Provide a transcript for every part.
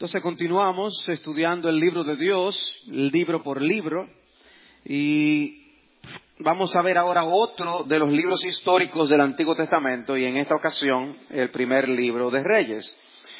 Entonces continuamos estudiando el libro de Dios, libro por libro, y vamos a ver ahora otro de los libros históricos del Antiguo Testamento, y en esta ocasión el primer libro de Reyes.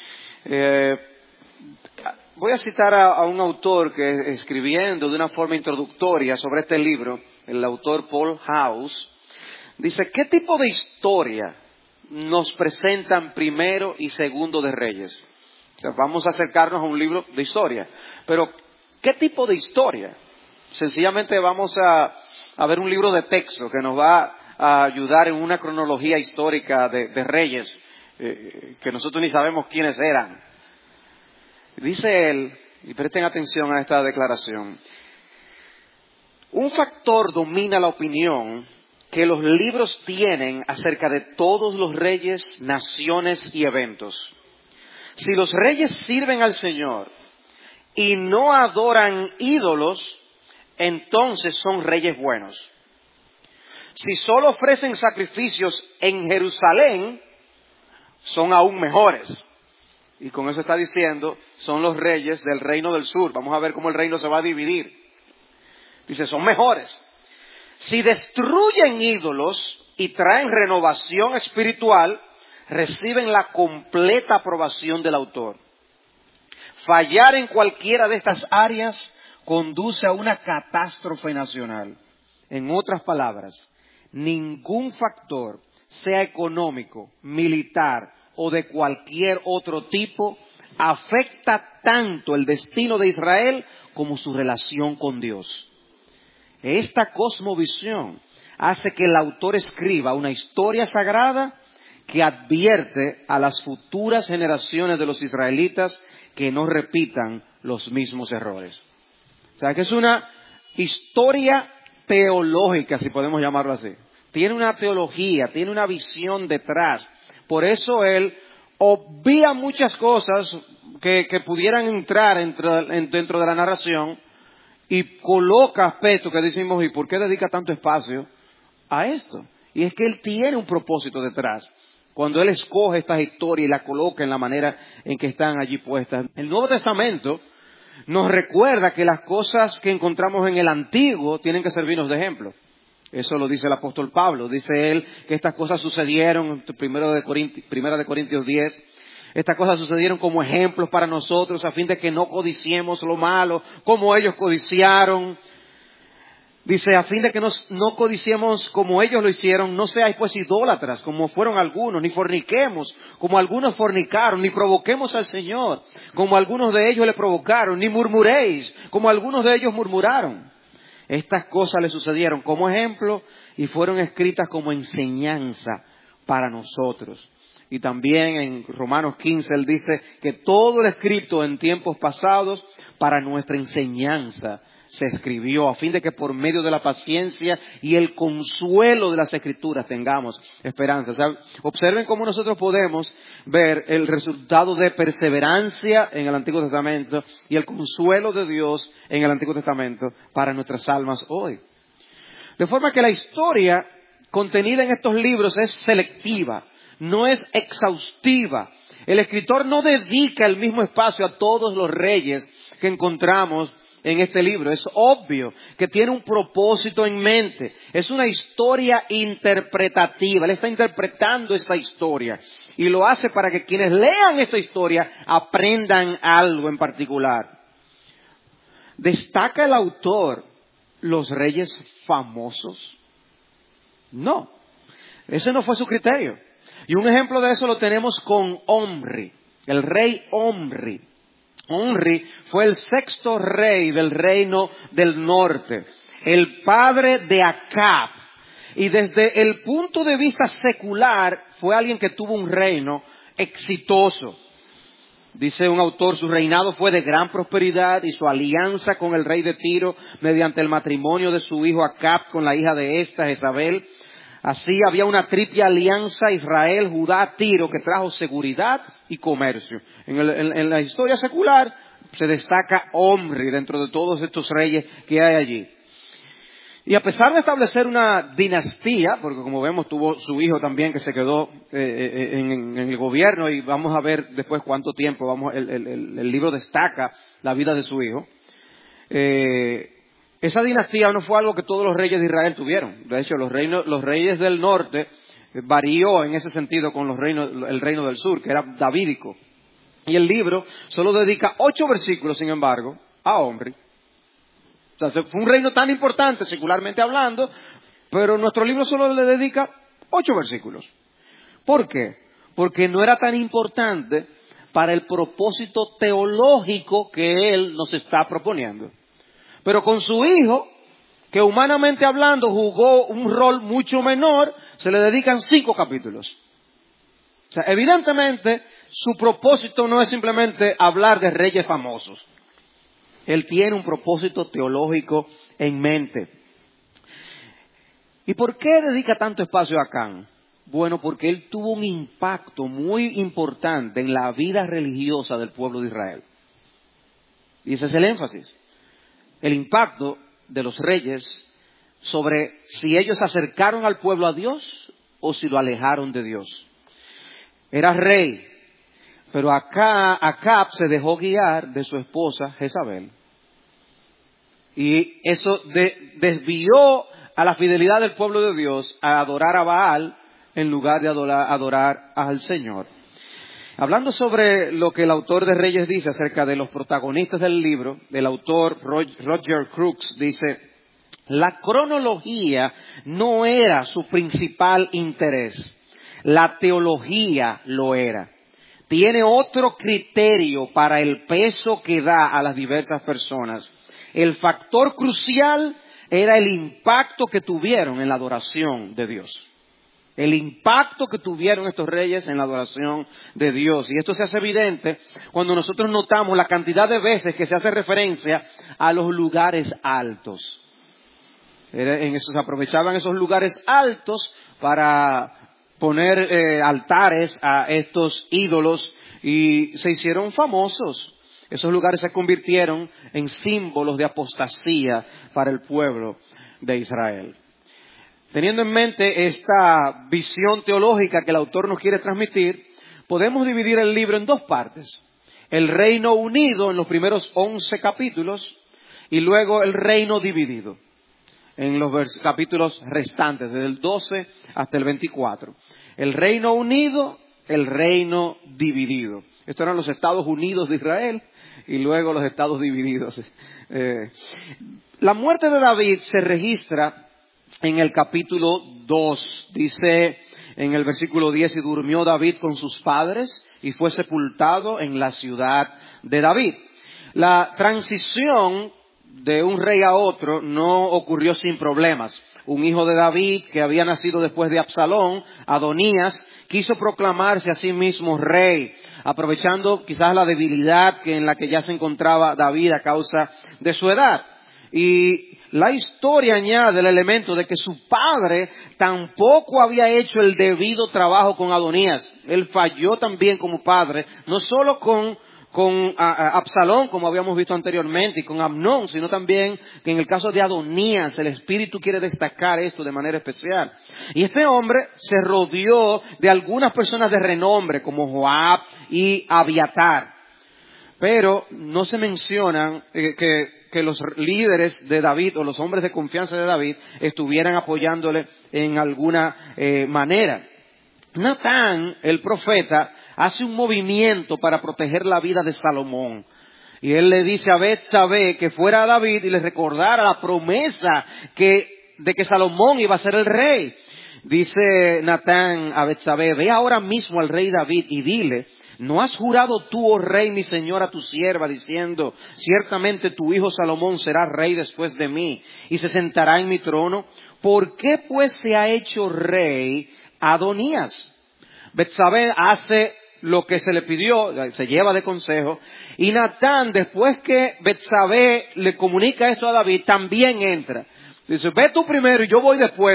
Voy a citar a un autor que escribiendo de una forma introductoria sobre este libro, el autor Paul House, dice: ¿qué tipo de historia nos presentan primero y segundo de Reyes? O sea, vamos a acercarnos a un libro de historia, pero ¿qué tipo de historia? Sencillamente vamos a ver un libro de texto que nos va a ayudar en una cronología histórica de reyes que nosotros ni sabemos quiénes eran. Dice él, y presten atención a esta declaración: un factor domina la opinión que los libros tienen acerca de todos los reyes, naciones y eventos. Si los reyes sirven al Señor y no adoran ídolos, entonces son reyes buenos. Si solo ofrecen sacrificios en Jerusalén, son aún mejores. Y con eso está diciendo, son los reyes del reino del sur. Vamos a ver cómo el reino se va a dividir. Dice, son mejores. Si destruyen ídolos y traen renovación espiritual, reciben la completa aprobación del autor. Fallar en cualquiera de estas áreas conduce a una catástrofe nacional. En otras palabras, ningún factor, sea económico, militar o de cualquier otro tipo, afecta tanto el destino de Israel como su relación con Dios. Esta cosmovisión hace que el autor escriba una historia sagrada que advierte a las futuras generaciones de los israelitas que no repitan los mismos errores. O sea, que es una historia teológica, si podemos llamarlo así. Tiene una teología, tiene una visión detrás. Por eso él obvia muchas cosas que pudieran entrar dentro de la narración y coloca aspectos que decimos, ¿y por qué dedica tanto espacio a esto? Y es que él tiene un propósito detrás. Cuando él escoge estas historias y las coloca en la manera en que están allí puestas. El Nuevo Testamento nos recuerda que las cosas que encontramos en el Antiguo tienen que servirnos de ejemplo. Eso lo dice el apóstol Pablo. Dice él que estas cosas sucedieron, Primera de Corintios 10, estas cosas sucedieron como ejemplos para nosotros a fin de que no codiciemos lo malo como ellos codiciaron. Dice, a fin de que no codiciemos como ellos lo hicieron, no seáis pues idólatras, como fueron algunos, ni forniquemos, como algunos fornicaron, ni provoquemos al Señor, como algunos de ellos le provocaron, ni murmuréis, como algunos de ellos murmuraron. Estas cosas le sucedieron como ejemplo y fueron escritas como enseñanza para nosotros. Y también en Romanos 15 él dice que todo lo escrito en tiempos pasados para nuestra enseñanza se escribió, a fin de que por medio de la paciencia y el consuelo de las Escrituras tengamos esperanza. O sea, observen cómo nosotros podemos ver el resultado de perseverancia en el Antiguo Testamento y el consuelo de Dios en el Antiguo Testamento para nuestras almas hoy. De forma que la historia contenida en estos libros es selectiva, no es exhaustiva. El escritor no dedica el mismo espacio a todos los reyes que encontramos en este libro. Es obvio que tiene un propósito en mente. Es una historia interpretativa. Él está interpretando esta historia y lo hace para que quienes lean esta historia aprendan algo en particular. ¿Destaca el autor los reyes famosos? No, ese no fue su criterio. Y un ejemplo de eso lo tenemos con Omri, el rey Omri. Omri fue el sexto rey del reino del norte, el padre de Acab. Y desde el punto de vista secular fue alguien que tuvo un reino exitoso. Dice un autor, su reinado fue de gran prosperidad y su alianza con el rey de Tiro mediante el matrimonio de su hijo Acab con la hija de esta, Jezabel. Así había una triple alianza Israel, Judá, Tiro, que trajo seguridad y comercio. En la historia secular se destaca Omri dentro de todos estos reyes que hay allí. Y a pesar de establecer una dinastía, porque como vemos tuvo su hijo también que se quedó en el gobierno, y vamos a ver después cuánto tiempo, el libro destaca la vida de su hijo. Esa dinastía no fue algo que todos los reyes de Israel tuvieron. De hecho, los reyes del norte varió en ese sentido con el reino del sur, que era davídico. Y el libro solo dedica 8 versículos, sin embargo, a Omri. O sea, fue un reino tan importante, secularmente hablando, pero nuestro libro solo le dedica 8 versículos. ¿Por qué? Porque no era tan importante para el propósito teológico que él nos está proponiendo. Pero con su hijo, que humanamente hablando jugó un rol mucho menor, se le dedican 5 capítulos. O sea, evidentemente, su propósito no es simplemente hablar de reyes famosos. Él tiene un propósito teológico en mente. ¿Y por qué dedica tanto espacio a Acán? Bueno, porque él tuvo un impacto muy importante en la vida religiosa del pueblo de Israel. Y ese es el énfasis. El impacto de los reyes sobre si ellos acercaron al pueblo a Dios o si lo alejaron de Dios. Era rey, pero Acab se dejó guiar de su esposa Jezabel. Y eso desvió a la fidelidad del pueblo de Dios a adorar a Baal en lugar de adorar al Señor. Hablando sobre lo que el autor de Reyes dice acerca de los protagonistas del libro, el autor Roger Crooks dice: la cronología no era su principal interés, la teología lo era. Tiene otro criterio para el peso que da a las diversas personas. El factor crucial era el impacto que tuvieron en la adoración de Dios. El impacto que tuvieron estos reyes en la adoración de Dios. Y esto se hace evidente cuando nosotros notamos la cantidad de veces que se hace referencia a los lugares altos. Se aprovechaban esos lugares altos para poner altares a estos ídolos y se hicieron famosos. Esos lugares se convirtieron en símbolos de apostasía para el pueblo de Israel. Teniendo en mente esta visión teológica que el autor nos quiere transmitir, podemos dividir el libro en 2 partes. El reino unido en los primeros 11 capítulos y luego el reino dividido en los capítulos restantes, desde el 12 hasta el 24. El reino unido, el reino dividido. Estos eran los Estados Unidos de Israel y luego los Estados divididos. La muerte de David se registra en el capítulo 2. Dice en el versículo 10: y durmió David con sus padres y fue sepultado en la ciudad de David. La transición de un rey a otro no ocurrió sin problemas. Un hijo de David que había nacido después de Absalón, Adonías, quiso proclamarse a sí mismo rey, aprovechando quizás la debilidad en la que ya se encontraba David a causa de su edad. Y la historia añade el elemento de que su padre tampoco había hecho el debido trabajo con Adonías. Él falló también como padre, no solo con Absalón, como habíamos visto anteriormente, y con Amnón, sino también que en el caso de Adonías, el Espíritu quiere destacar esto de manera especial. Y este hombre se rodeó de algunas personas de renombre, como Joab y Abiatar. Pero no se mencionan que los líderes de David o los hombres de confianza de David estuvieran apoyándole en alguna manera. Natán, el profeta, hace un movimiento para proteger la vida de Salomón. Y él le dice a Betsabé que fuera a David y le recordara la promesa de que Salomón iba a ser el rey. Dice Natán a Betsabé: ve ahora mismo al rey David y dile: ¿no has jurado tú, oh rey, mi señor, a tu sierva, diciendo: ciertamente tu hijo Salomón será rey después de mí y se sentará en mi trono? ¿Por qué pues se ha hecho rey Adonías? Betsabé hace lo que se le pidió, se lleva de consejo, y Natán, después que Betsabé le comunica esto a David, también entra. Dice: ve tú primero y yo voy después,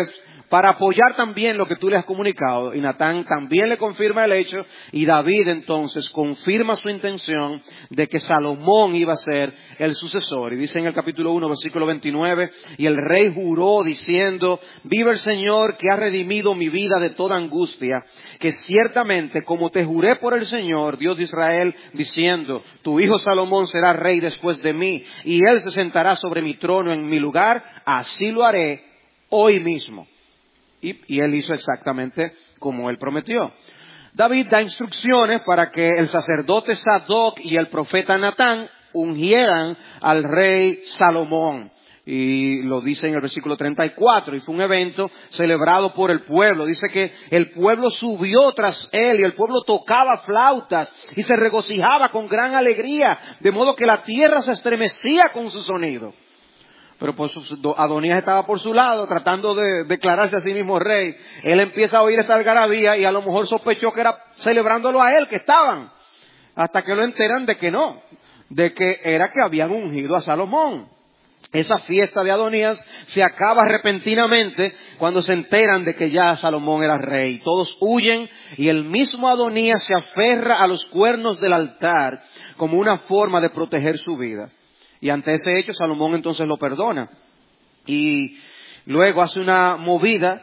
para apoyar también lo que tú le has comunicado. Y Natán también le confirma el hecho, y David entonces confirma su intención de que Salomón iba a ser el sucesor. Y dice en el capítulo 1, versículo 29, y el rey juró diciendo, vive el Señor que ha redimido mi vida de toda angustia, que ciertamente como te juré por el Señor, Dios de Israel, diciendo, tu hijo Salomón será rey después de mí, y él se sentará sobre mi trono en mi lugar, así lo haré hoy mismo. Y él hizo exactamente como él prometió. David da instrucciones para que el sacerdote Sadoc y el profeta Natán ungieran al rey Salomón. Y lo dice en el versículo 34, y fue un evento celebrado por el pueblo. Dice que el pueblo subió tras él y el pueblo tocaba flautas y se regocijaba con gran alegría, de modo que la tierra se estremecía con su sonido. Pero pues Adonías estaba por su lado tratando de declararse a sí mismo rey. Él empieza a oír esta algarabía y a lo mejor sospechó que era celebrándolo a él que estaban. Hasta que lo enteran de que no, de que era que habían ungido a Salomón. Esa fiesta de Adonías se acaba repentinamente cuando se enteran de que ya Salomón era rey. Todos huyen y el mismo Adonías se aferra a los cuernos del altar como una forma de proteger su vida. Y ante ese hecho Salomón entonces lo perdona. Y luego hace una movida,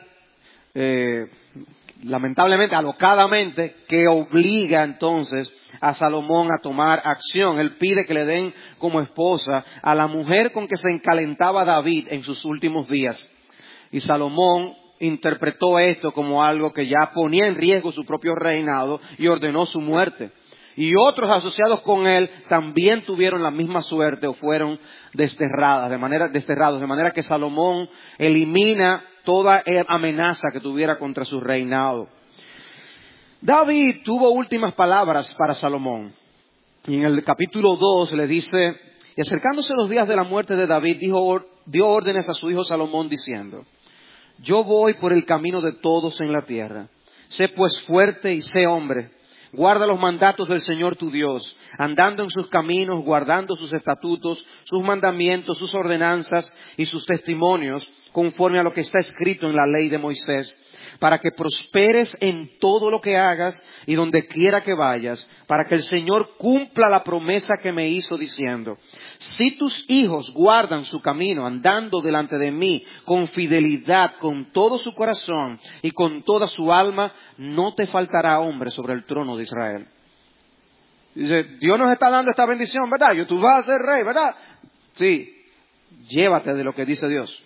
lamentablemente, alocadamente, que obliga entonces a Salomón a tomar acción. Él pide que le den como esposa a la mujer con que se encalentaba David en sus últimos días. Y Salomón interpretó esto como algo que ya ponía en riesgo su propio reinado y ordenó su muerte. Y otros asociados con él también tuvieron la misma suerte o fueron desterrados, de manera que Salomón elimina toda amenaza que tuviera contra su reinado. David tuvo últimas palabras para Salomón. Y en el capítulo 2 le dice, y acercándose los días de la muerte de David, dio órdenes a su hijo Salomón diciendo, yo voy por el camino de todos en la tierra. Sé pues fuerte y sé hombre. Guarda los mandatos del Señor tu Dios, andando en sus caminos, guardando sus estatutos, sus mandamientos, sus ordenanzas y sus testimonios, conforme a lo que está escrito en la ley de Moisés, para que prosperes en todo lo que hagas y donde quiera que vayas, para que el Señor cumpla la promesa que me hizo diciendo, si tus hijos guardan su camino andando delante de mí con fidelidad, con todo su corazón y con toda su alma, no te faltará hombre sobre el trono de Israel. Dice, Dios nos está dando esta bendición, ¿verdad? Tú vas a ser rey, ¿verdad? Sí, llévate de lo que dice Dios.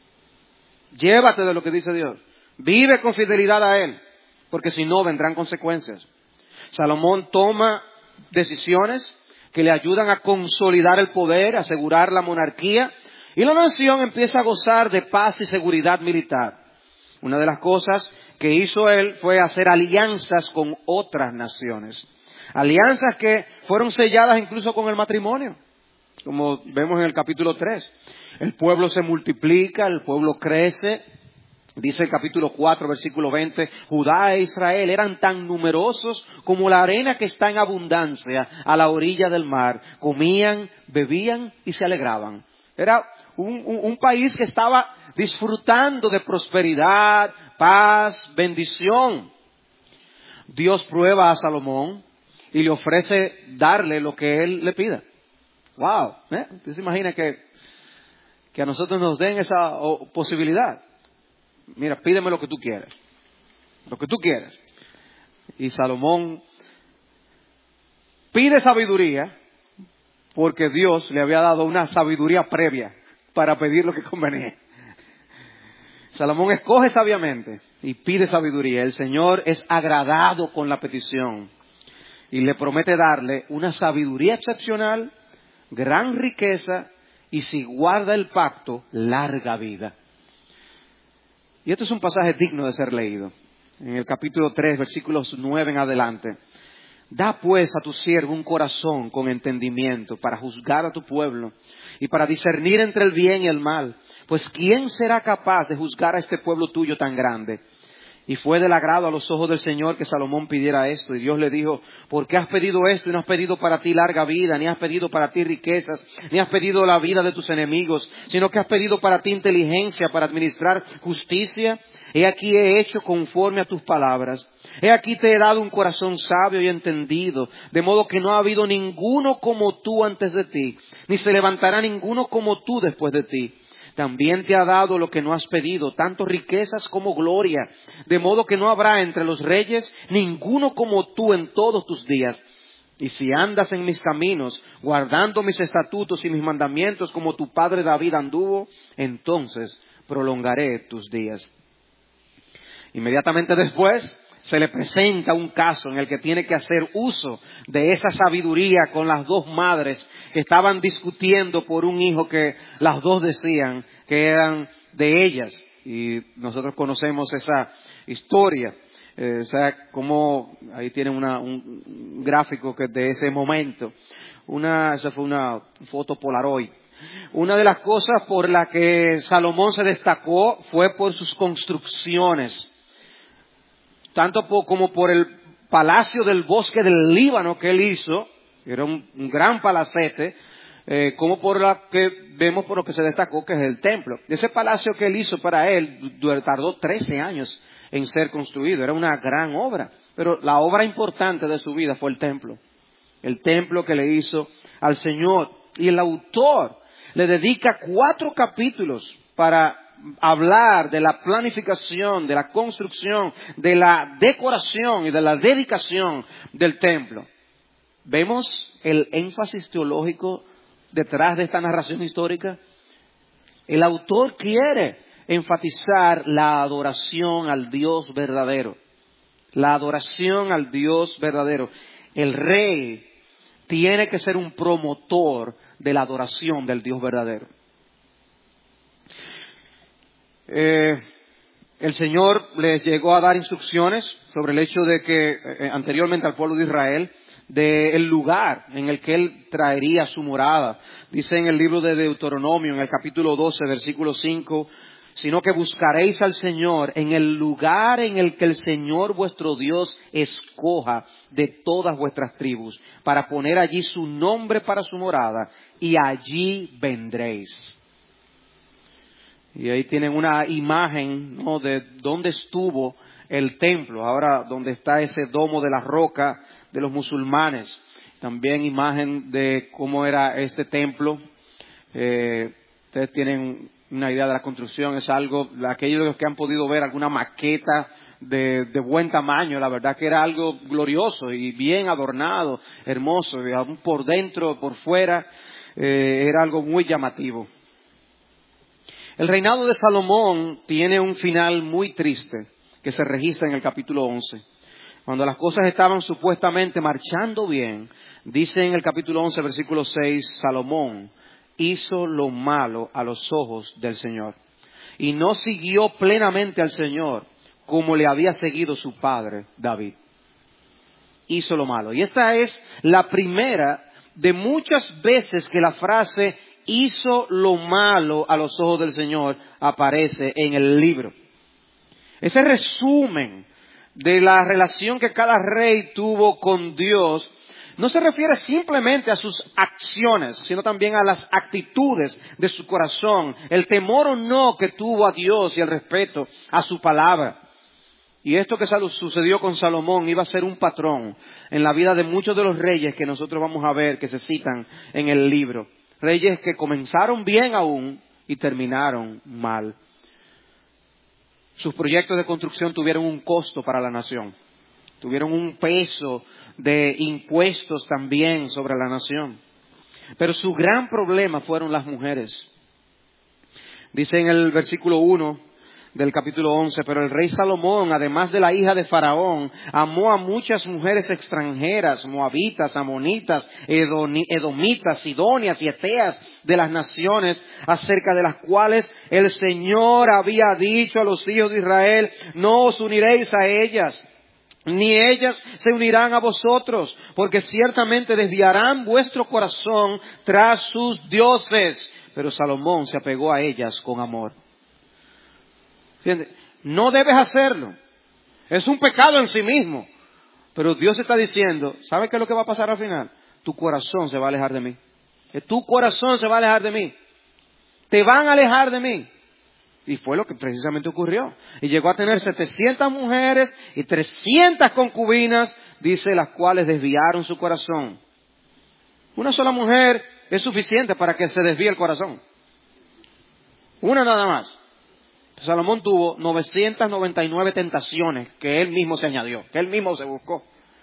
Llévate de lo que dice Dios. Vive con fidelidad a Él, porque si no vendrán consecuencias. Salomón toma decisiones que le ayudan a consolidar el poder, asegurar la monarquía, y la nación empieza a gozar de paz y seguridad militar. Una de las cosas que hizo él fue hacer alianzas con otras naciones. Alianzas que fueron selladas incluso con el matrimonio, como vemos en el capítulo 3. El pueblo se multiplica, el pueblo crece. Dice el capítulo 4, versículo 20, Judá e Israel eran tan numerosos como la arena que está en abundancia a la orilla del mar. Comían, bebían y se alegraban. Era un país que estaba disfrutando de prosperidad, paz, bendición. Dios prueba a Salomón y le ofrece darle lo que él le pida. ¡Wow! ¿Usted se imagina que a nosotros nos den esa posibilidad? Mira, pídeme lo que tú quieres. Lo que tú quieres. Y Salomón pide sabiduría porque Dios le había dado una sabiduría previa para pedir lo que convenía. Salomón escoge sabiamente y pide sabiduría. El Señor es agradado con la petición y le promete darle una sabiduría excepcional, gran riqueza y, si guarda el pacto, larga vida. Y esto es un pasaje digno de ser leído. En el capítulo 3, versículos 9 en adelante. Da pues a tu siervo un corazón con entendimiento para juzgar a tu pueblo y para discernir entre el bien y el mal. Pues ¿quién será capaz de juzgar a este pueblo tuyo tan grande? Y fue del agrado a los ojos del Señor que Salomón pidiera esto. Y Dios le dijo, ¿por qué has pedido esto y no has pedido para ti larga vida, ni has pedido para ti riquezas, ni has pedido la vida de tus enemigos, sino que has pedido para ti inteligencia para administrar justicia? He aquí he hecho conforme a tus palabras. He aquí te he dado un corazón sabio y entendido, de modo que no ha habido ninguno como tú antes de ti, ni se levantará ninguno como tú después de ti. También te ha dado lo que no has pedido, tanto riquezas como gloria, de modo que no habrá entre los reyes ninguno como tú en todos tus días. Y si andas en mis caminos, guardando mis estatutos y mis mandamientos como tu padre David anduvo, entonces prolongaré tus días. Inmediatamente después se le presenta un caso en el que tiene que hacer uso de esa sabiduría con las dos madres que estaban discutiendo por un hijo que las dos decían que eran de ellas. Y nosotros conocemos esa historia. O sea, como ahí tienen un gráfico que de ese momento. Esa fue una foto Polaroid. Una de las cosas por la que Salomón se destacó fue por sus construcciones. Tanto como por el palacio del bosque del Líbano que él hizo, era un gran palacete, como por la que vemos por lo que se destacó, que es el templo. Ese palacio que él hizo para él tardó 13 años en ser construido, era una gran obra, pero la obra importante de su vida fue el templo que le hizo al Señor. Y el autor le dedica 4 capítulos para hablar de la planificación, de la construcción, de la decoración y de la dedicación del templo. ¿Vemos el énfasis teológico detrás de esta narración histórica? El autor quiere enfatizar la adoración al Dios verdadero. La adoración al Dios verdadero. El rey tiene que ser un promotor de la adoración del Dios verdadero. El Señor les llegó a dar instrucciones sobre el hecho de que, anteriormente al pueblo de Israel, del lugar en el que Él traería su morada. Dice en el libro de Deuteronomio, en el capítulo 12, versículo 5, sino que buscaréis al Señor en el lugar en el que el Señor vuestro Dios escoja de todas vuestras tribus, para poner allí su nombre para su morada, y allí vendréis. Y ahí tienen una imagen, ¿no?, de dónde estuvo el templo, ahora donde está ese domo de la roca de los musulmanes. También imagen de cómo era este templo. Ustedes tienen una idea de la construcción, es algo, aquellos que han podido ver alguna maqueta de buen tamaño, la verdad que era algo glorioso y bien adornado, hermoso, y aún por dentro, por fuera, era algo muy llamativo. El reinado de Salomón tiene un final muy triste que se registra en el capítulo 11. Cuando las cosas estaban supuestamente marchando bien, dice en el capítulo 11, versículo 6, Salomón hizo lo malo a los ojos del Señor y no siguió plenamente al Señor como le había seguido su padre David. Hizo lo malo. Y esta es la primera de muchas veces que la frase hizo lo malo a los ojos del Señor aparece en el libro. Ese resumen de la relación que cada rey tuvo con Dios no se refiere simplemente a sus acciones, sino también a las actitudes de su corazón, el temor o no que tuvo a Dios y el respeto a su palabra. Y esto que sucedió con Salomón iba a ser un patrón en la vida de muchos de los reyes que nosotros vamos a ver que se citan en el libro. Reyes que comenzaron bien aún y terminaron mal. Sus proyectos de construcción tuvieron un costo para la nación. Tuvieron un peso de impuestos también sobre la nación. Pero su gran problema fueron las mujeres. Dice en el versículo 1 del capítulo 11, pero el rey Salomón, además de la hija de Faraón, amó a muchas mujeres extranjeras, moabitas, amonitas, edomitas, sidonias y eteas de las naciones, acerca de las cuales el Señor había dicho a los hijos de Israel, no os uniréis a ellas, ni ellas se unirán a vosotros, porque ciertamente desviarán vuestro corazón tras sus dioses. Pero Salomón se apegó a ellas con amor. No debes hacerlo. Es un pecado en sí mismo. Pero Dios está diciendo, ¿sabe qué es lo que va a pasar al final? Tu corazón se va a alejar de mí. Tu corazón se va a alejar de mí. Te van a alejar de mí. Y fue lo que precisamente ocurrió. Y llegó a tener 700 mujeres y 300 concubinas, dice, las cuales desviaron su corazón. Una sola mujer es suficiente para que se desvíe el corazón. Una nada más. Salomón tuvo 999 tentaciones que él mismo se añadió, que él mismo se buscó.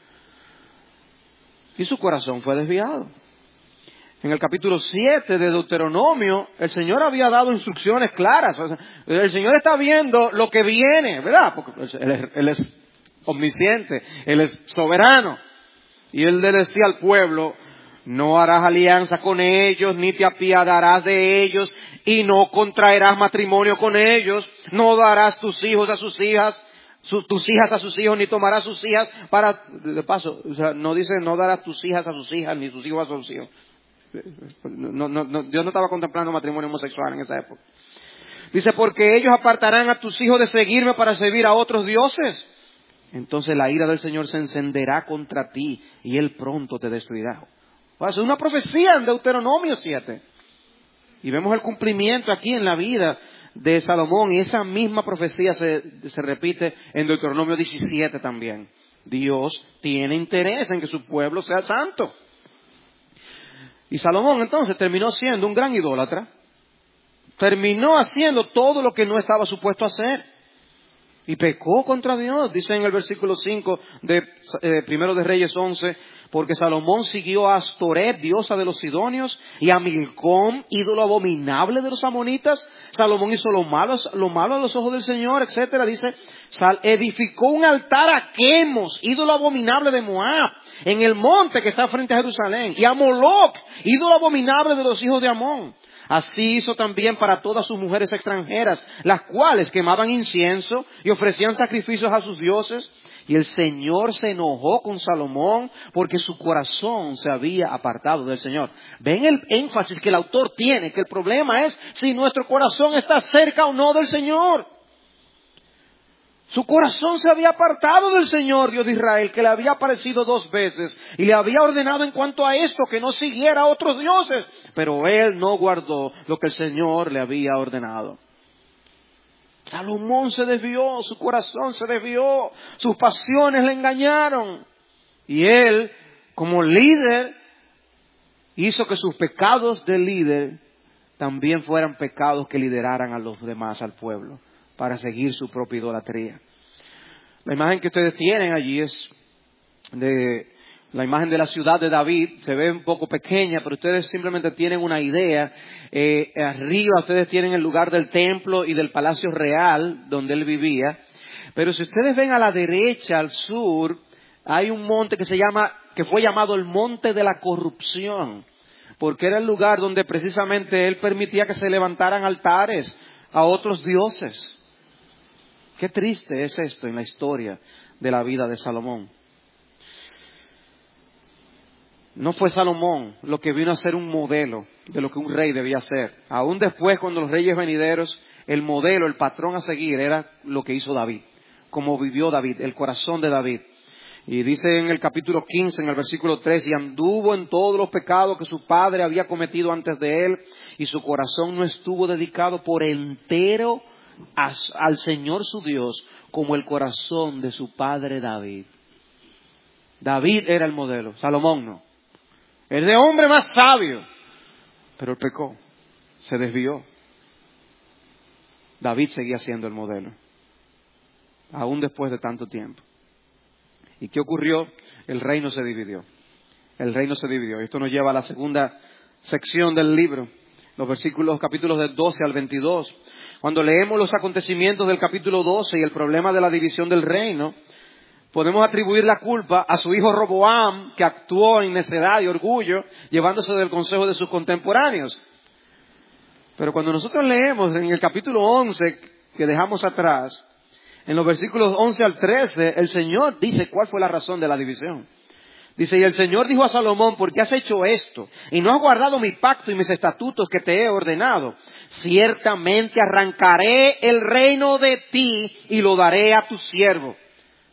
Y su corazón fue desviado. En el capítulo 7 de Deuteronomio, el Señor había dado instrucciones claras. O sea, el Señor está viendo lo que viene, ¿verdad? Porque Él es omnisciente, Él es soberano. Y Él le decía al pueblo, no harás alianza con ellos, ni te apiadarás de ellos, y no contraerás matrimonio con ellos, no darás tus hijos a sus hijas, tus hijas a sus hijos, ni tomarás sus hijas para... De paso, o sea, no dice no darás tus hijas a sus hijas, ni sus hijos a sus hijos. Dios no estaba contemplando matrimonio homosexual en esa época. Dice, porque ellos apartarán a tus hijos de seguirme para servir a otros dioses. Entonces la ira del Señor se encenderá contra ti y Él pronto te destruirá. Es una profecía en Deuteronomio 7. Y vemos el cumplimiento aquí en la vida de Salomón. Y esa misma profecía se repite en Deuteronomio 17 también. Dios tiene interés en que su pueblo sea santo. Y Salomón entonces terminó siendo un gran idólatra. Terminó haciendo todo lo que no estaba supuesto a hacer. Y pecó contra Dios. Dice en el versículo 5 de Primero de Reyes 11, porque Salomón siguió a Astoret, diosa de los sidonios, y a Milcom, ídolo abominable de los amonitas. Salomón hizo lo malo a los ojos del Señor, etcétera. Dice, edificó un altar a Quemos, ídolo abominable de Moab, en el monte que está frente a Jerusalén, y a Moloc, ídolo abominable de los hijos de Amón. Así hizo también para todas sus mujeres extranjeras, las cuales quemaban incienso y ofrecían sacrificios a sus dioses. Y el Señor se enojó con Salomón porque su corazón se había apartado del Señor. ¿Ven el énfasis que el autor tiene? Que el problema es si nuestro corazón está cerca o no del Señor. Su corazón se había apartado del Señor, Dios de Israel, que le había aparecido 2 veces y le había ordenado en cuanto a esto que no siguiera a otros dioses. Pero él no guardó lo que el Señor le había ordenado. Salomón se desvió, su corazón se desvió, sus pasiones le engañaron. Y él, como líder, hizo que sus pecados de líder también fueran pecados que lideraran a los demás, al pueblo, para seguir su propia idolatría. La imagen que ustedes tienen allí es de la imagen de la ciudad de David. Se ve un poco pequeña, pero ustedes simplemente tienen una idea. Arriba ustedes tienen el lugar del templo y del palacio real donde él vivía. Pero si ustedes ven a la derecha, al sur, hay un monte que fue llamado el Monte de la Corrupción, porque era el lugar donde precisamente él permitía que se levantaran altares a otros dioses. Qué triste es esto en la historia de la vida de Salomón. No fue Salomón lo que vino a ser un modelo de lo que un rey debía ser. Aún después, cuando los reyes venideros, el modelo, el patrón a seguir era lo que hizo David, como vivió David, el corazón de David. Y dice en el capítulo 15, en el versículo 3, y anduvo en todos los pecados que su padre había cometido antes de él, y su corazón no estuvo dedicado por entero al Señor su Dios, como el corazón de su padre David. David era el modelo, Salomón no. Es de hombre más sabio, pero él pecó, se desvió. David seguía siendo el modelo, aún después de tanto tiempo. ¿Y qué ocurrió? El reino se dividió. El reino se dividió. Esto nos lleva a la segunda sección del libro, los capítulos del 12 al 22. Cuando leemos los acontecimientos del capítulo 12 y el problema de la división del reino, podemos atribuir la culpa a su hijo Roboam, que actuó en necedad y orgullo, llevándose del consejo de sus contemporáneos. Pero cuando nosotros leemos en el capítulo 11, que dejamos atrás, en los versículos 11 al 13, el Señor dice cuál fue la razón de la división. Dice, y el Señor dijo a Salomón, ¿por qué has hecho esto? Y no has guardado mi pacto y mis estatutos que te he ordenado. Ciertamente arrancaré el reino de ti y lo daré a tu siervo.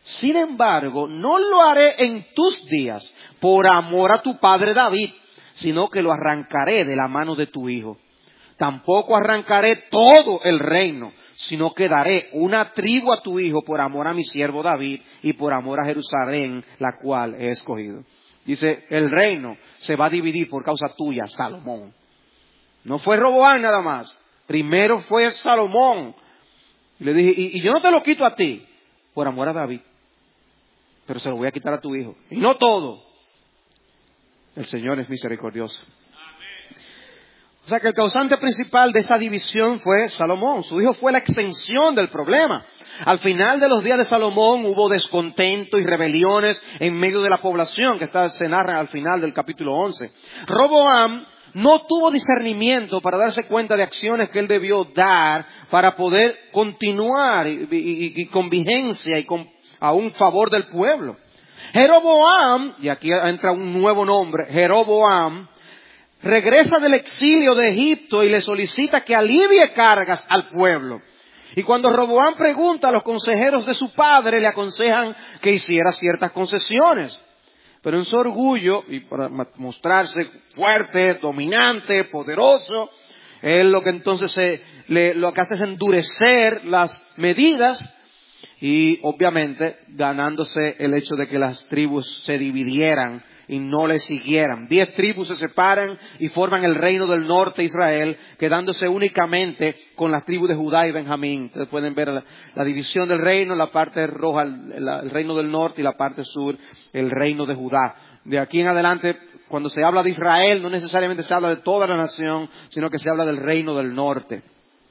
Sin embargo, no lo haré en tus días por amor a tu padre David, sino que lo arrancaré de la mano de tu hijo. Tampoco arrancaré todo el reino, sino que daré una tribu a tu hijo por amor a mi siervo David y por amor a Jerusalén, la cual he escogido. Dice, el reino se va a dividir por causa tuya, Salomón. No fue Roboam nada más. Primero fue Salomón. Y le dije, y yo no te lo quito a ti por amor a David, pero se lo voy a quitar a tu hijo. Y no todo. El Señor es misericordioso. O sea que el causante principal de esa división fue Salomón. Su hijo fue la extensión del problema. Al final de los días de Salomón hubo descontento y rebeliones en medio de la población, que se narra al final del capítulo 11. Roboam no tuvo discernimiento para darse cuenta de acciones que él debió dar para poder continuar y con vigencia y con aún favor del pueblo. Jeroboam, y aquí entra un nuevo nombre, Jeroboam, regresa del exilio de Egipto y le solicita que alivie cargas al pueblo. Y cuando Roboam pregunta a los consejeros de su padre, le aconsejan que hiciera ciertas concesiones. Pero en su orgullo, y para mostrarse fuerte, dominante, poderoso, él lo que entonces lo que hace es endurecer las medidas y obviamente ganándose el hecho de que las tribus se dividieran y no le siguieran. 10 tribus se separan y forman el reino del norte de Israel, quedándose únicamente con las tribus de Judá y Benjamín. Ustedes pueden ver la división del reino, la parte roja, el reino del norte, y la parte sur, el reino de Judá. De aquí en adelante, cuando se habla de Israel, no necesariamente se habla de toda la nación, sino que se habla del reino del norte.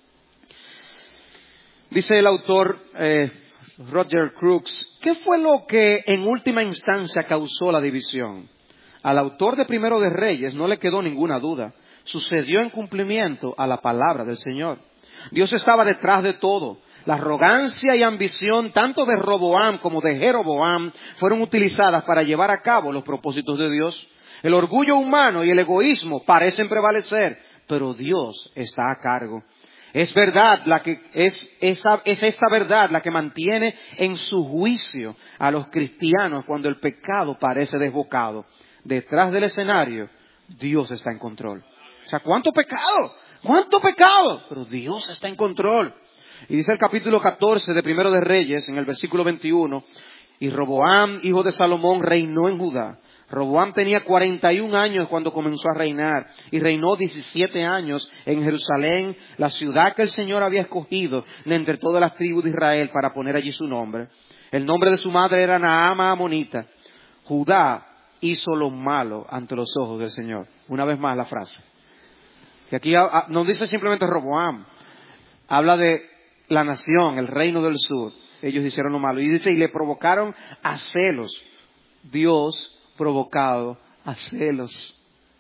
Dice el autor Roger Crooks, ¿qué fue lo que en última instancia causó la división? Al autor de Primero de Reyes no le quedó ninguna duda. Sucedió en cumplimiento a la palabra del Señor. Dios estaba detrás de todo. La arrogancia y ambición tanto de Roboam como de Jeroboam fueron utilizadas para llevar a cabo los propósitos de Dios. El orgullo humano y el egoísmo parecen prevalecer, pero Dios está a cargo. Es verdad es esta verdad la que mantiene en su juicio a los cristianos cuando el pecado parece desbocado. Detrás del escenario, Dios está en control. O sea, ¿cuánto pecado? ¿Cuánto pecado? Pero Dios está en control. Y dice el capítulo 14 de Primero de Reyes, en el versículo 21, y Roboam, hijo de Salomón, reinó en Judá. Roboam tenía 41 años cuando comenzó a reinar y reinó 17 años en Jerusalén, la ciudad que el Señor había escogido de entre todas las tribus de Israel para poner allí su nombre. El nombre de su madre era Naama Amonita. Judá hizo lo malo ante los ojos del Señor. Una vez más la frase. Que aquí no dice simplemente Roboam, habla de la nación, el reino del sur. Ellos hicieron lo malo. Y dice, y le provocaron a celos. Dios provocado a celos.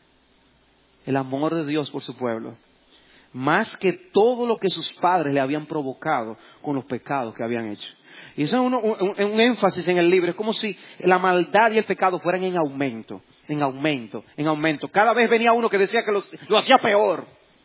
El amor de Dios por su pueblo. Más que todo lo que sus padres le habían provocado con los pecados que habían hecho. Y eso es un énfasis en el libro. Es como si la maldad y el pecado fueran en aumento, en aumento, en aumento. Cada vez venía uno que decía que lo hacía peor.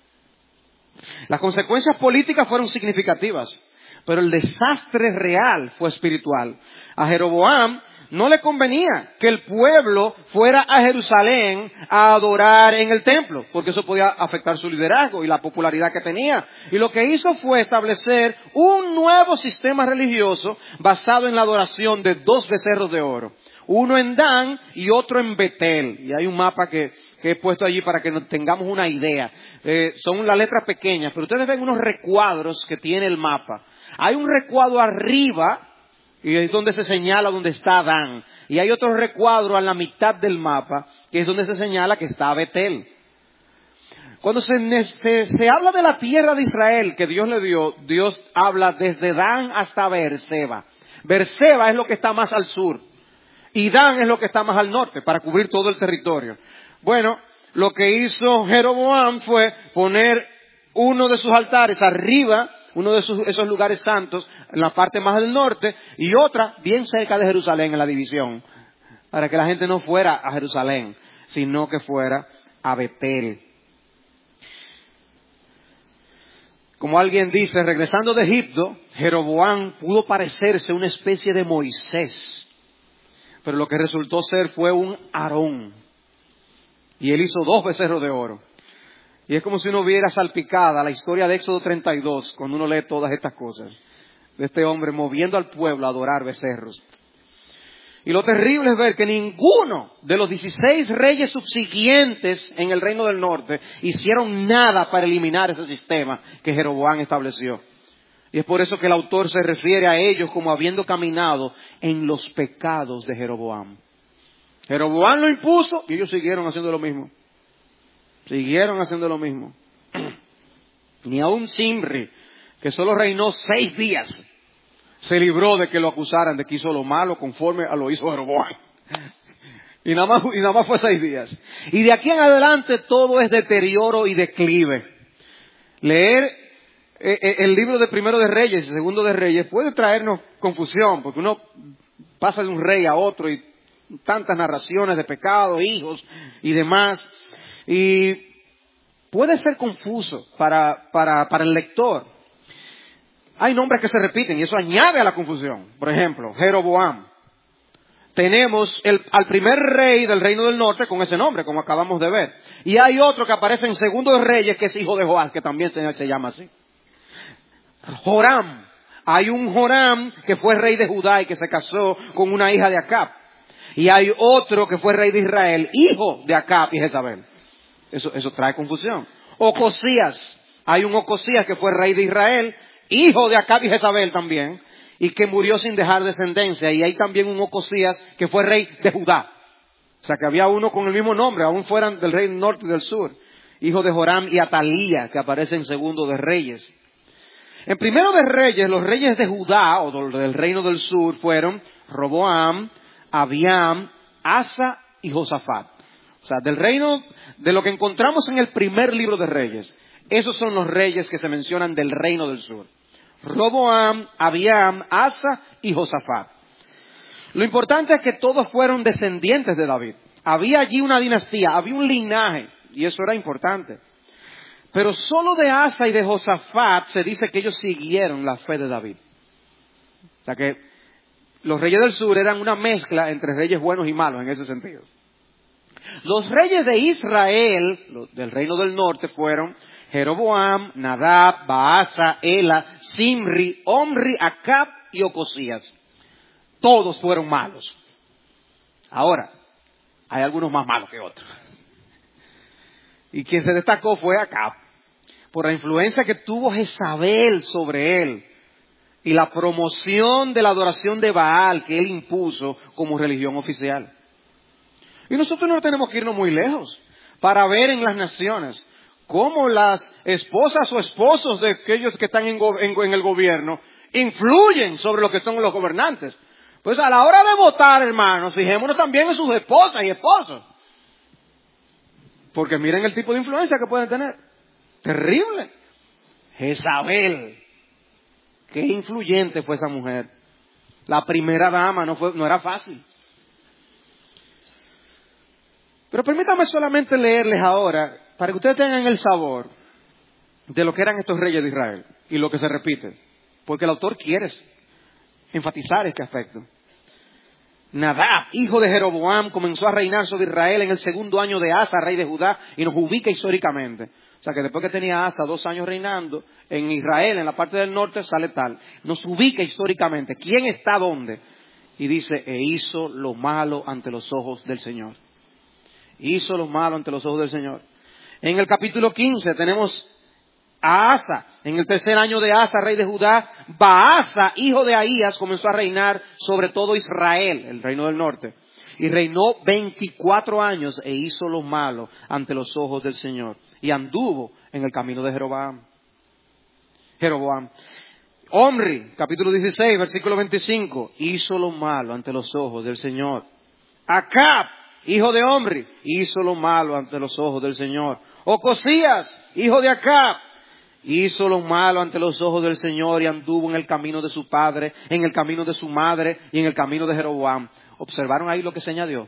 Las consecuencias políticas fueron significativas, pero el desastre real fue espiritual. A Jeroboam no le convenía que el pueblo fuera a Jerusalén a adorar en el templo, porque eso podía afectar su liderazgo y la popularidad que tenía. Y lo que hizo fue establecer un nuevo sistema religioso basado en la adoración de 2 becerros de oro. Uno en Dan y otro en Betel. Y hay un mapa que he puesto allí para que tengamos una idea. Son las letras pequeñas, pero ustedes ven unos recuadros que tiene el mapa. Hay un recuadro arriba, y es donde se señala donde está Dan. Y hay otro recuadro a la mitad del mapa, que es donde se señala que está Betel. Cuando se habla de la tierra de Israel que Dios le dio, Dios habla desde Dan hasta Beerseba. Beerseba es lo que está más al sur. Y Dan es lo que está más al norte, para cubrir todo el territorio. Bueno, lo que hizo Jeroboam fue poner uno de sus altares arriba, uno de esos lugares santos, en la parte más del norte, y otra bien cerca de Jerusalén, en la división, para que la gente no fuera a Jerusalén, sino que fuera a Betel. Como alguien dice, regresando de Egipto, Jeroboam pudo parecerse una especie de Moisés, pero lo que resultó ser fue un Aarón. Y él hizo 2 becerros de oro. Y es como si uno viera salpicada la historia de Éxodo 32, cuando uno lee todas estas cosas, de este hombre moviendo al pueblo a adorar becerros. Y lo terrible es ver que ninguno de los 16 reyes subsiguientes en el reino del norte hicieron nada para eliminar ese sistema que Jeroboam estableció. Y es por eso que el autor se refiere a ellos como habiendo caminado en los pecados de Jeroboam. Jeroboam lo impuso y ellos siguieron haciendo lo mismo. Siguieron haciendo lo mismo. Ni aun Zimri, que solo reinó 6 días, se libró de que lo acusaran de que hizo lo malo conforme a lo hizo Jeroboam. Y nada más fue 6 días. Y de aquí en adelante todo es deterioro y declive. Leer el libro de Primero de Reyes y Segundo de Reyes puede traernos confusión, porque uno pasa de un rey a otro y tantas narraciones de pecado, hijos y demás. Y puede ser confuso para el lector. Hay nombres que se repiten y eso añade a la confusión. Por ejemplo, Jeroboam. Tenemos al primer rey del reino del norte con ese nombre, como acabamos de ver. Y hay otro que aparece en Segundo de Reyes, que es hijo de Joás, que también se llama así. Joram. Hay un Joram que fue rey de Judá y que se casó con una hija de Acab. Y hay otro que fue rey de Israel, hijo de Acab y Jezabel. Eso trae confusión. Ocosías. Hay un Ocosías que fue rey de Israel, hijo de Acab y Jezabel también, y que murió sin dejar descendencia. Y hay también un Ocosías que fue rey de Judá. O sea que había uno con el mismo nombre, aún fueran del rey del norte y del sur. Hijo de Joram y Atalía, que aparece en Segundo de Reyes. En Primero de Reyes, los reyes de Judá, o del reino del sur, fueron Roboam, Abiam, Asa y Josafat. O sea, del reino, de lo que encontramos en el primer libro de Reyes, esos son los reyes que se mencionan del reino del sur. Roboam, Abiam, Asa y Josafat. Lo importante es que todos fueron descendientes de David. Había allí una dinastía, había un linaje, y eso era importante. Pero solo de Asa y de Josafat se dice que ellos siguieron la fe de David. O sea que los reyes del sur eran una mezcla entre reyes buenos y malos en ese sentido. Los reyes de Israel, del reino del norte, fueron Jeroboam, Nadab, Baasa, Ela, Zimri, Omri, Acab y Ocosías. Todos fueron malos. Ahora, hay algunos más malos que otros. Y quien se destacó fue Acab, por la influencia que tuvo Jezabel sobre él y la promoción de la adoración de Baal que él impuso como religión oficial. Y nosotros no tenemos que irnos muy lejos para ver en las naciones cómo las esposas o esposos de aquellos que están en el gobierno influyen sobre lo que son los gobernantes. Pues a la hora de votar, hermanos, fijémonos también en sus esposas y esposos. Porque miren el tipo de influencia que pueden tener. Terrible. Jezabel. Qué influyente fue esa mujer. La primera dama no era fácil. Pero permítanme solamente leerles ahora, para que ustedes tengan el sabor de lo que eran estos reyes de Israel y lo que se repite. Porque el autor quiere enfatizar este aspecto. Nadab, hijo de Jeroboam, comenzó a reinar sobre Israel en el 2º año de Asa, rey de Judá, y nos ubica históricamente. O sea que después que tenía Asa 2 años reinando, en Israel, en la parte del norte, sale tal. Nos ubica históricamente. ¿Quién está dónde? Y dice, e hizo lo malo ante los ojos del Señor. Hizo lo malo ante los ojos del Señor. En el capítulo 15 tenemos a Asa. En el 3er año de Asa, rey de Judá, Baasa, hijo de Ahías, comenzó a reinar sobre todo Israel, el reino del norte. Y reinó 24 años e hizo lo malo ante los ojos del Señor. Y anduvo en el camino de Jeroboam. Omri, capítulo 16, versículo 25, hizo lo malo ante los ojos del Señor. Acab, hijo de Omri, hizo lo malo ante los ojos del Señor. Ocosías, hijo de Acab, hizo lo malo ante los ojos del Señor y anduvo en el camino de su padre, en el camino de su madre y en el camino de Jeroboam. ¿Observaron ahí lo que se añadió?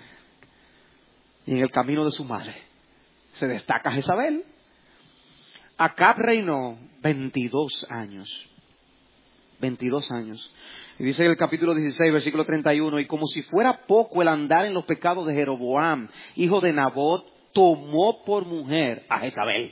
Y en el camino de su madre. Se destaca Jezabel. Acab reinó 22 años. 22 años. Y dice en el capítulo 16, versículo 31, y como si fuera poco el andar en los pecados de Jeroboam, hijo de Nabot, tomó por mujer a Jezabel.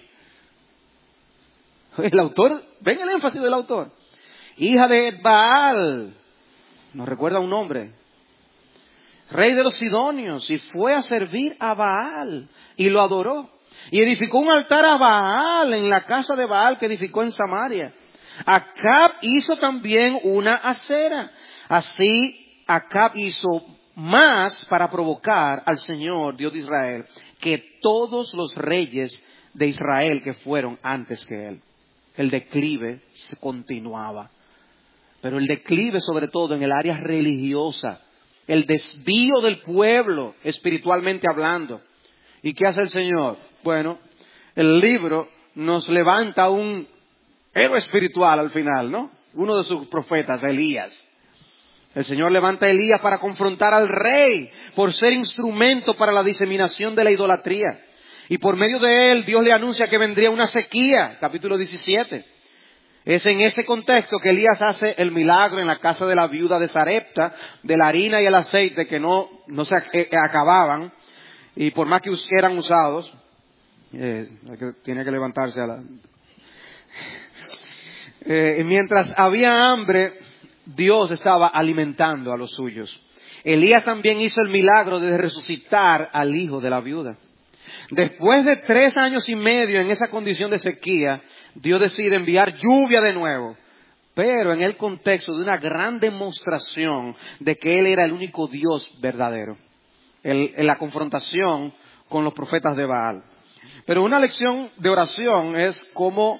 El autor, ven el énfasis del autor. Hija de Baal, nos recuerda un nombre, rey de los Sidonios, y fue a servir a Baal, y lo adoró. Y edificó un altar a Baal en la casa de Baal que edificó en Samaria. Acab hizo también una acera. Así Acab hizo más para provocar al Señor, Dios de Israel, que todos los reyes de Israel que fueron antes que él. El declive se continuaba. Pero el declive sobre todo en el área religiosa. El desvío del pueblo, espiritualmente hablando. ¿Y qué hace el Señor? Bueno, el libro nos levanta un héroe espiritual al final, ¿no? Uno de sus profetas, Elías. El Señor levanta a Elías para confrontar al rey por ser instrumento para la diseminación de la idolatría. Y por medio de él, Dios le anuncia que vendría una sequía, capítulo 17. Es en este contexto que Elías hace el milagro en la casa de la viuda de Sarepta, de la harina y el aceite que no se acababan, y por más que eran usados, tiene que levantarse a la... mientras había hambre, Dios estaba alimentando a los suyos. Elías también hizo el milagro de resucitar al hijo de la viuda. Después de 3 años y medio en esa condición de sequía, Dios decide enviar lluvia de nuevo, pero en el contexto de una gran demostración de que Él era el único Dios verdadero, en la confrontación con los profetas de Baal. Pero una lección de oración es como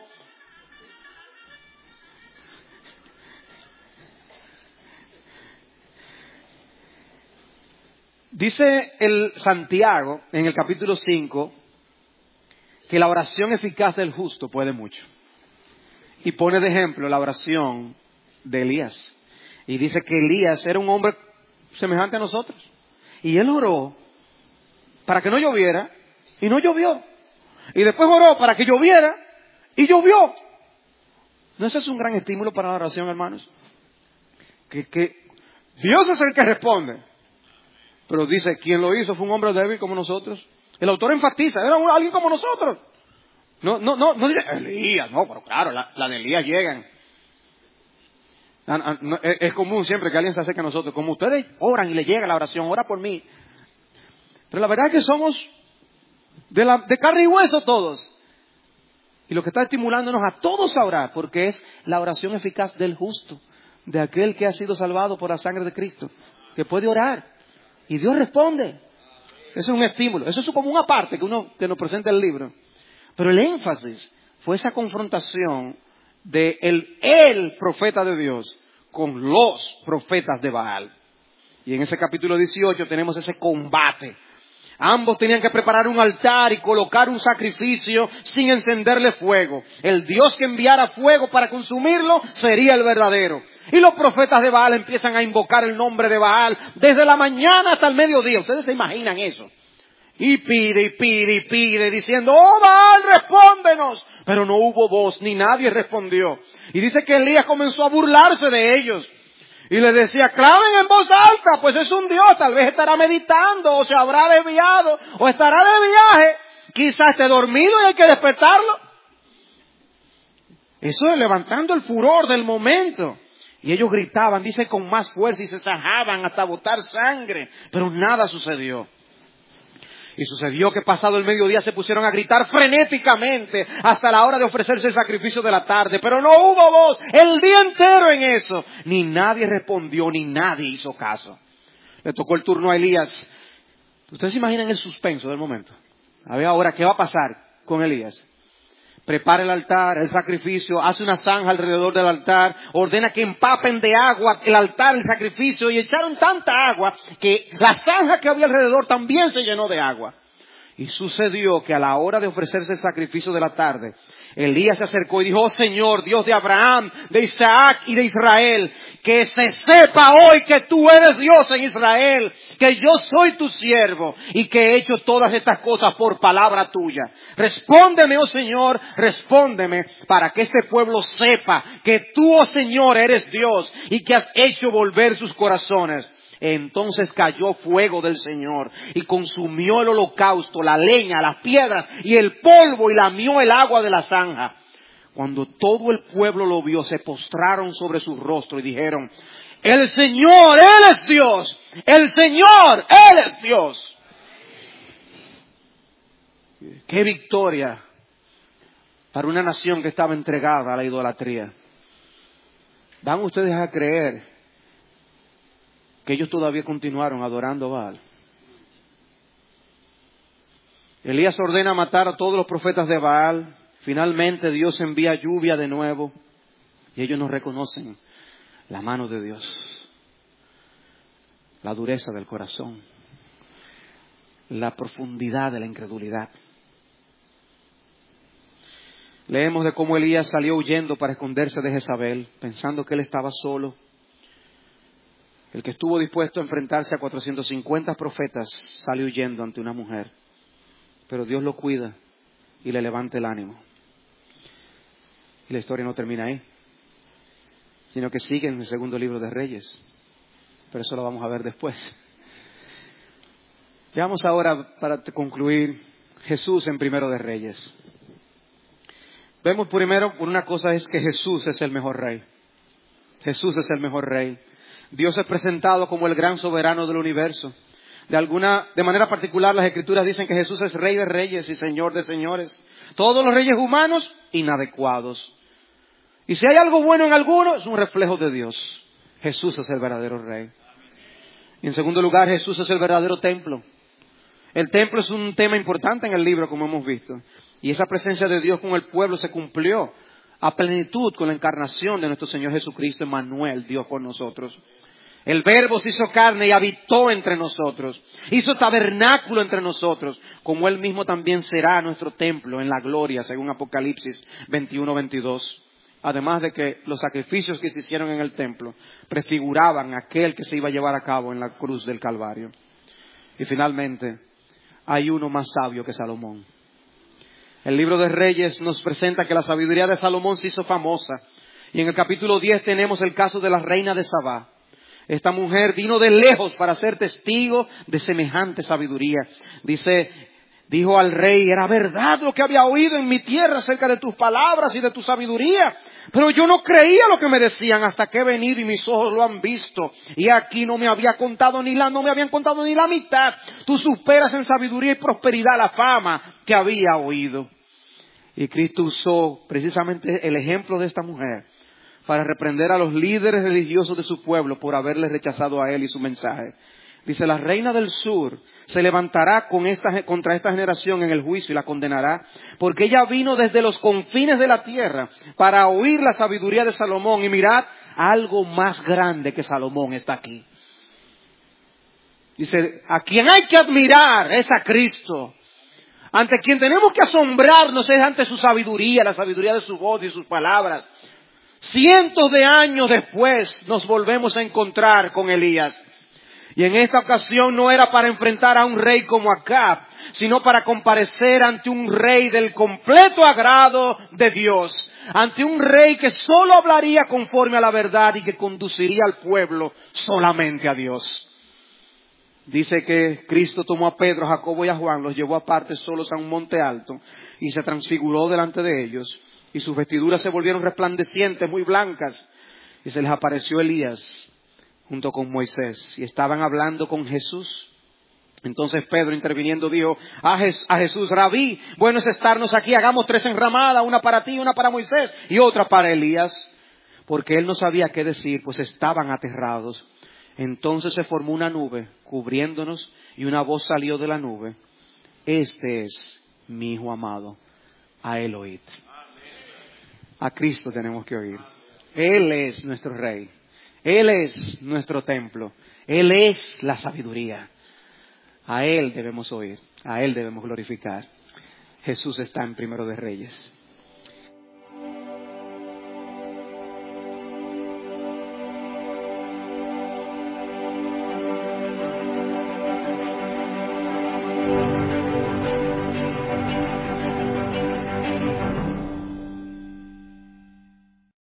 dice el Santiago en el capítulo 5 que la oración eficaz del justo puede mucho. Y pone de ejemplo la oración de Elías. Y dice que Elías era un hombre semejante a nosotros. Y él oró para que no lloviera y no llovió. Y después oró para que lloviera y llovió. ¿No ese es un gran estímulo para la oración, hermanos? Que Dios es el que responde. Pero dice, quien lo hizo fue un hombre débil como nosotros. El autor enfatiza, era alguien como nosotros. No dice, Elías, no, pero claro, la de Elías llegan. Es común siempre que alguien se acerque a nosotros, como ustedes oran y le llega la oración, ora por mí. Pero la verdad es que somos de carne y hueso todos. Y lo que está estimulándonos a todos a orar, porque es la oración eficaz del justo, de aquel que ha sido salvado por la sangre de Cristo, que puede orar. Y Dios responde. Eso es un estímulo. Eso es como una parte que nos presenta el libro. Pero el énfasis fue esa confrontación de el profeta de Dios con los profetas de Baal. Y en ese capítulo 18 tenemos ese combate. Ambos tenían que preparar un altar y colocar un sacrificio sin encenderle fuego. El Dios que enviara fuego para consumirlo sería el verdadero. Y los profetas de Baal empiezan a invocar el nombre de Baal desde la mañana hasta el mediodía. ¿Ustedes se imaginan eso? Y pide, diciendo, ¡oh Baal, respóndenos! Pero no hubo voz, ni nadie respondió. Y dice que Elías comenzó a burlarse de ellos. Y les decía, clamen en voz alta, pues es un Dios, tal vez estará meditando, o se habrá desviado, o estará de viaje, quizás esté dormido y hay que despertarlo. Eso es levantando el furor del momento. Y ellos gritaban, dice, con más fuerza y se sajaban hasta botar sangre, pero nada sucedió. Y sucedió que pasado el mediodía se pusieron a gritar frenéticamente hasta la hora de ofrecerse el sacrificio de la tarde. Pero no hubo voz el día entero en eso. Ni nadie respondió, ni nadie hizo caso. Le tocó el turno a Elías. ¿Ustedes se imaginan el suspenso del momento? A ver ahora, ¿qué va a pasar con Elías? Prepara el altar, el sacrificio, hace una zanja alrededor del altar, ordena que empapen de agua el altar, el sacrificio, y echaron tanta agua que la zanja que había alrededor también se llenó de agua. Y sucedió que a la hora de ofrecerse el sacrificio de la tarde, Elías se acercó y dijo: oh Señor, Dios de Abraham, de Isaac y de Israel, que se sepa hoy que tú eres Dios en Israel, que yo soy tu siervo y que he hecho todas estas cosas por palabra tuya. Respóndeme, oh Señor, respóndeme, para que este pueblo sepa que tú, oh Señor, eres Dios y que has hecho volver sus corazones. Entonces cayó fuego del Señor y consumió el holocausto, la leña, las piedras y el polvo, y lamió el agua de la zanja. Cuando todo el pueblo lo vio, se postraron sobre su rostro y dijeron: el Señor, Él es Dios. El Señor, Él es Dios. ¡Qué victoria para una nación que estaba entregada a la idolatría! ¿Van ustedes a creer que ellos todavía continuaron adorando a Baal? Elías ordena matar a todos los profetas de Baal. Finalmente Dios envía lluvia de nuevo y ellos no reconocen la mano de Dios, la dureza del corazón, la profundidad de la incredulidad. Leemos de cómo Elías salió huyendo para esconderse de Jezabel, pensando que él estaba solo. El que estuvo dispuesto a enfrentarse a 450 profetas sale huyendo ante una mujer. Pero Dios lo cuida y le levanta el ánimo. Y la historia no termina ahí, sino que sigue en el segundo libro de Reyes. Pero eso lo vamos a ver después. Veamos ahora, para concluir, Jesús en Primero de Reyes. Vemos primero, por una cosa, es que Jesús es el mejor rey. Jesús es el mejor rey. Dios es presentado como el gran soberano del universo. De manera particular, las Escrituras dicen que Jesús es Rey de reyes y Señor de señores. Todos los reyes humanos, inadecuados. Y si hay algo bueno en alguno, es un reflejo de Dios. Jesús es el verdadero Rey. Y en segundo lugar, Jesús es el verdadero templo. El templo es un tema importante en el libro, como hemos visto. Y esa presencia de Dios con el pueblo se cumplió a plenitud con la encarnación de nuestro Señor Jesucristo, Emmanuel, Dios con nosotros. El Verbo se hizo carne y habitó entre nosotros. Hizo tabernáculo entre nosotros, como Él mismo también será nuestro templo en la gloria, según Apocalipsis 21-22. Además de que los sacrificios que se hicieron en el templo prefiguraban aquel que se iba a llevar a cabo en la cruz del Calvario. Y finalmente, hay uno más sabio que Salomón. El libro de Reyes nos presenta que la sabiduría de Salomón se hizo famosa. Y en el capítulo 10 tenemos el caso de la reina de Sabá. Esta mujer vino de lejos para ser testigo de semejante sabiduría. Dijo al rey: era verdad lo que había oído en mi tierra acerca de tus palabras y de tu sabiduría. Pero yo no creía lo que me decían hasta que he venido y mis ojos lo han visto. Y aquí no me habían contado ni la mitad. Tú superas en sabiduría y prosperidad la fama que había oído. Y Cristo usó precisamente el ejemplo de esta mujer para reprender a los líderes religiosos de su pueblo por haberle rechazado a él y su mensaje. Dice: la reina del sur se levantará contra esta generación en el juicio y la condenará, porque ella vino desde los confines de la tierra para oír la sabiduría de Salomón. Y mirad, algo más grande que Salomón está aquí. Dice: a quien hay que admirar es a Cristo. Ante quien tenemos que asombrarnos es ante su sabiduría, la sabiduría de su voz y sus palabras. Cientos de años después nos volvemos a encontrar con Elías. Y en esta ocasión no era para enfrentar a un rey como Acab, sino para comparecer ante un rey del completo agrado de Dios. Ante un rey que solo hablaría conforme a la verdad y que conduciría al pueblo solamente a Dios. Dice que Cristo tomó a Pedro, a Jacobo y a Juan, los llevó aparte solos a un monte alto y se transfiguró delante de ellos. Y sus vestiduras se volvieron resplandecientes, muy blancas. Y se les apareció Elías junto con Moisés. Y estaban hablando con Jesús. Entonces Pedro, interviniendo, dijo a Jesús: Rabí, bueno es estarnos aquí. Hagamos 3 enramadas, una para ti, una para Moisés y otra para Elías. Porque él no sabía qué decir, pues estaban aterrados. Entonces se formó una nube cubriéndonos y una voz salió de la nube: este es mi Hijo amado, a él oíd. A Cristo tenemos que oír. Él es nuestro Rey. Él es nuestro templo. Él es la sabiduría. A Él debemos oír, a Él debemos glorificar. Jesús está en Primero de Reyes.